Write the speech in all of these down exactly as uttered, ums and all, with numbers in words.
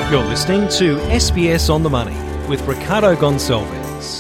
You're listening to S B S On The Money with Ricardo Gonçalves.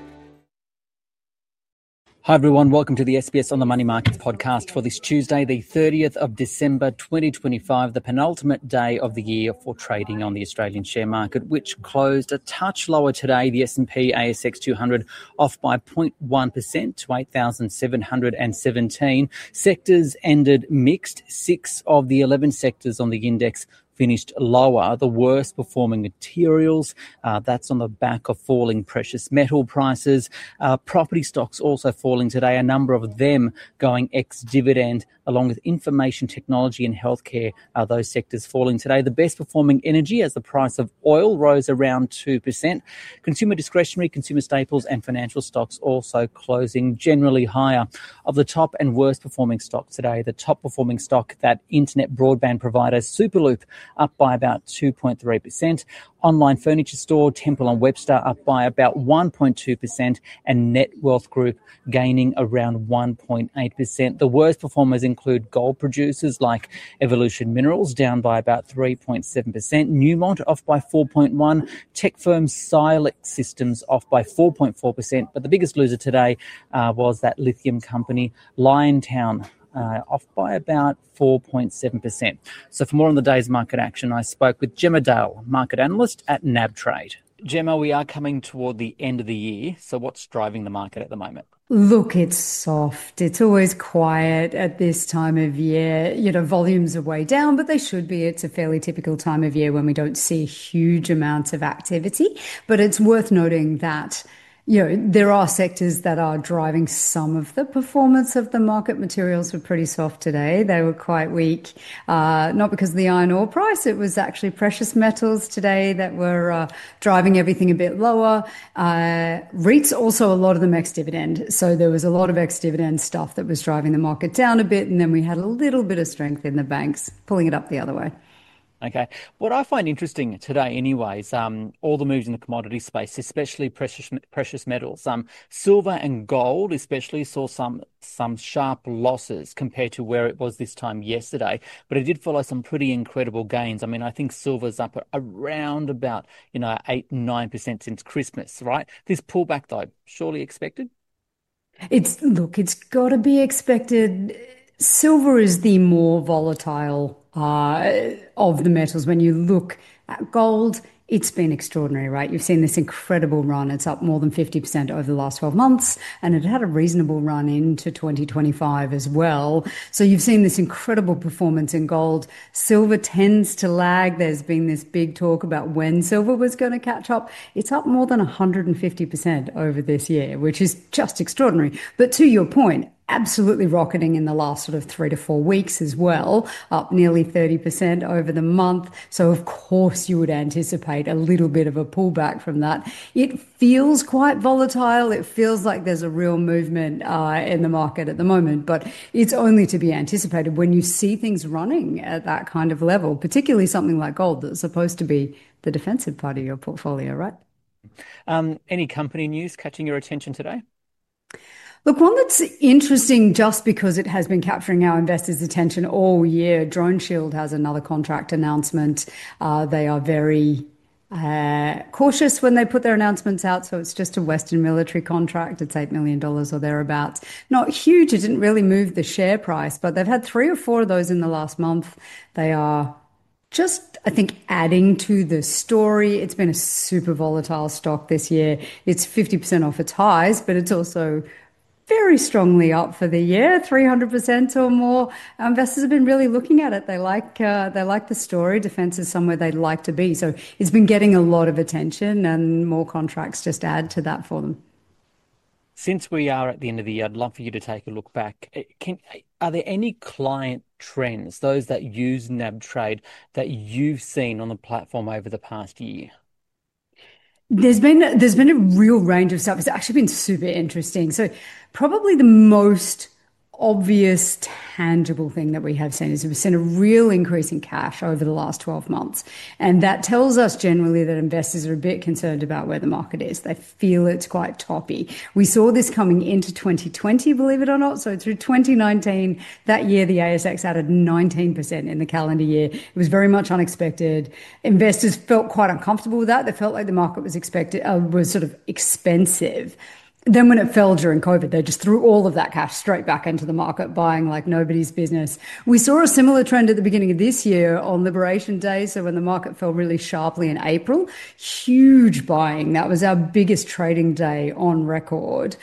Hi everyone, welcome to the S B S On The Money Markets podcast for this Tuesday, the thirtieth of December twenty twenty-five, the penultimate day of the year for trading on the Australian share market, which closed a touch lower today. The S and P A S X two hundred off by zero point one percent to eight thousand seven hundred seventeen. Sectors ended mixed. Six of the eleven sectors on the index finished lower. The worst performing materials, uh, that's on the back of falling precious metal prices. Uh, property stocks also falling today, a number of them going ex-dividend, along with information technology and healthcare, uh, those sectors falling today. The best performing energy as the price of oil rose around two percent. Consumer discretionary, consumer staples and financial stocks also closing generally higher. Of the top and worst performing stocks today, the top performing stock, that internet broadband provider Superloop, up by about two point three percent. Online furniture store Temple and Webster up by about one point two percent, and Net Wealth Group gaining around one point eight percent. The worst performers include gold producers like Evolution Minerals, down by about three point seven percent. Newmont off by four point one percent. Tech firm Silex Systems off by four point four percent. But the biggest loser today uh, was that lithium company Liontown, Uh, off by about four point seven percent. So for more on the day's market action, I spoke with Gemma Dale, market analyst at N A B Trade. Gemma, we are coming toward the end of the year, so what's driving the market at the moment? Look, it's soft. It's always quiet at this time of year. You know, volumes are way down, but they should be. It's a fairly typical time of year when we don't see huge amounts of activity. But it's worth noting that, you know, there are sectors that are driving some of the performance of the market. Materials were pretty soft today. They were quite weak, uh, not because of the iron ore price. It was actually precious metals today that were uh, driving everything a bit lower. Uh, REITs, also a lot of them ex-dividend. So there was a lot of ex-dividend stuff that was driving the market down a bit. And then we had a little bit of strength in the banks, pulling it up the other way. Okay. What I find interesting today anyways, um, all the moves in the commodity space, especially precious precious metals, um, silver and gold especially saw some some sharp losses compared to where it was this time yesterday, but it did follow some pretty incredible gains. I mean, I think silver's up around about, you know, eight, nine percent since Christmas, right? This pullback though, surely expected? It's, look, it's got to be expected. Silver is the more volatile uh, of the metals. When you look at gold, it's been extraordinary, right? You've seen this incredible run. It's up more than fifty percent over the last twelve months, and it had a reasonable run into twenty twenty-five as well. So you've seen this incredible performance in gold. Silver tends to lag. There's been this big talk about when silver was going to catch up. It's up more than one hundred fifty percent over this year, which is just extraordinary. But to your point, absolutely rocketing in the last sort of three to four weeks as well, up nearly thirty percent over the month. So of course you would anticipate a little bit of a pullback from that. It feels quite volatile. It feels like there's a real movement uh, in the market at the moment, but it's only to be anticipated when you see things running at that kind of level, particularly something like gold that's supposed to be the defensive part of your portfolio, right? Um, any company news catching your attention today? Look, one that's interesting just because it has been capturing our investors' attention all year. DroneShield has another contract announcement. Uh, they are very uh, cautious when they put their announcements out. So it's just a Western military contract. It's eight million dollars or thereabouts. Not huge. It didn't really move the share price, but they've had three or four of those in the last month. They are just, I think, adding to the story. It's been a super volatile stock this year. It's fifty percent off its highs, but it's also very strongly up for the year, three hundred percent or more. Investors have been really looking at it. They like uh, they like the story. Defense is somewhere they'd like to be. So it's been getting a lot of attention, and more contracts just add to that for them. Since we are at the end of the year, I'd love for you to take a look back. Can, are there any client trends, those that use N A B Trade, that you've seen on the platform over the past year? There's been there's been a real range of stuff. It's actually been super interesting. So probably the most obvious, tangible thing that we have seen is we've seen a real increase in cash over the last twelve months. And that tells us generally that investors are a bit concerned about where the market is. They feel it's quite toppy. We saw this coming into twenty twenty, believe it or not. So through twenty nineteen, that year, the A S X added nineteen percent in the calendar year. It was very much unexpected. Investors felt quite uncomfortable with that. They felt like the market was expected, uh, was sort of expensive. Then when it fell during COVID, they just threw all of that cash straight back into the market, buying like nobody's business. We saw a similar trend at the beginning of this year on Liberation Day. So when the market fell really sharply in April, huge buying. That was our biggest trading day on record.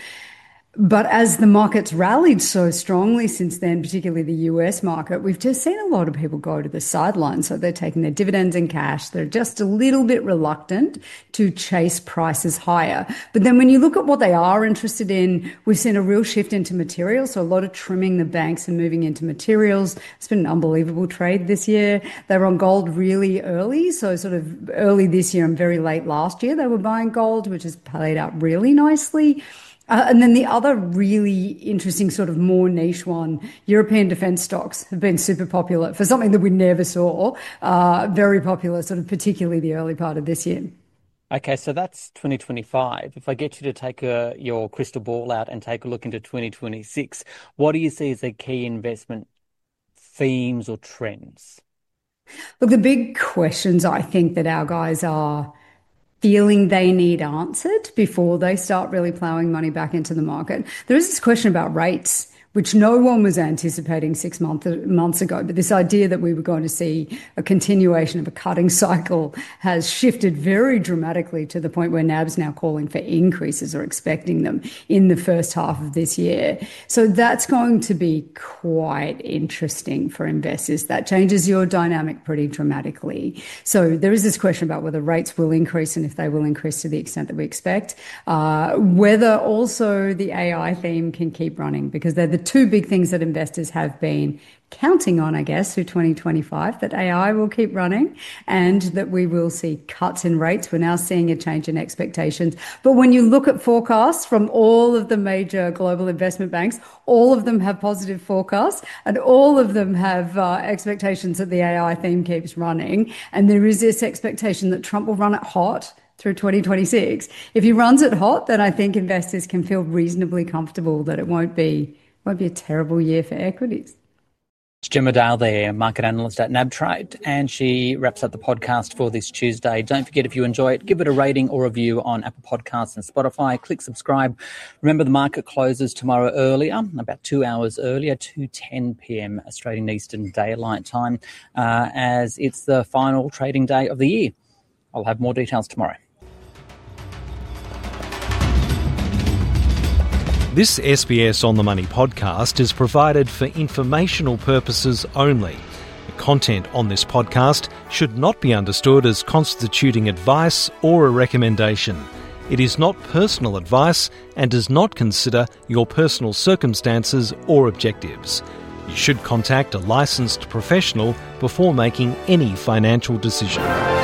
But as the market's rallied so strongly since then, particularly the U S market, we've just seen a lot of people go to the sidelines. So they're taking their dividends in cash. They're just a little bit reluctant to chase prices higher. But then when you look at what they are interested in, we've seen a real shift into materials. So a lot of trimming the banks and moving into materials. It's been an unbelievable trade this year. They were on gold really early. So sort of early this year and very late last year, they were buying gold, which has played out really nicely. Uh, and then the other really interesting sort of more niche one, European defence stocks have been super popular for something that we never saw, uh, very popular sort of particularly the early part of this year. Okay, so that's twenty twenty-five. If I get you to take a, your crystal ball out and take a look into twenty twenty-six, what do you see as the key investment themes or trends? Look, the big questions I think that our guys are feeling they need answered before they start really ploughing money back into the market. There is this question about rates, which no one was anticipating six month, months ago. But this idea that we were going to see a continuation of a cutting cycle has shifted very dramatically to the point where N A B's now calling for increases or expecting them in the first half of this year. So that's going to be quite interesting for investors. That changes your dynamic pretty dramatically. So there is this question about whether rates will increase and if they will increase to the extent that we expect, uh, whether also the A I theme can keep running, because they're the two big things that investors have been counting on, I guess, through twenty twenty-five, that A I will keep running and that we will see cuts in rates. We're now seeing a change in expectations. But when you look at forecasts from all of the major global investment banks, all of them have positive forecasts and all of them have uh, expectations that the A I theme keeps running. And there is this expectation that Trump will run it hot through twenty twenty-six. If he runs it hot, then I think investors can feel reasonably comfortable that it won't be won't be a terrible year for equities. It's Gemma Dale there, market analyst at N A B Trade, and she wraps up the podcast for this Tuesday. Don't forget, if you enjoy it, give it a rating or review on Apple Podcasts and Spotify. Click subscribe. Remember, the market closes tomorrow earlier, about two hours earlier, two ten p.m. Australian Eastern Daylight Time, uh, as it's the final trading day of the year. I'll have more details tomorrow. This S B S On The Money podcast is provided for informational purposes only. The content on this podcast should not be understood as constituting advice or a recommendation. It is not personal advice and does not consider your personal circumstances or objectives. You should contact a licensed professional before making any financial decision.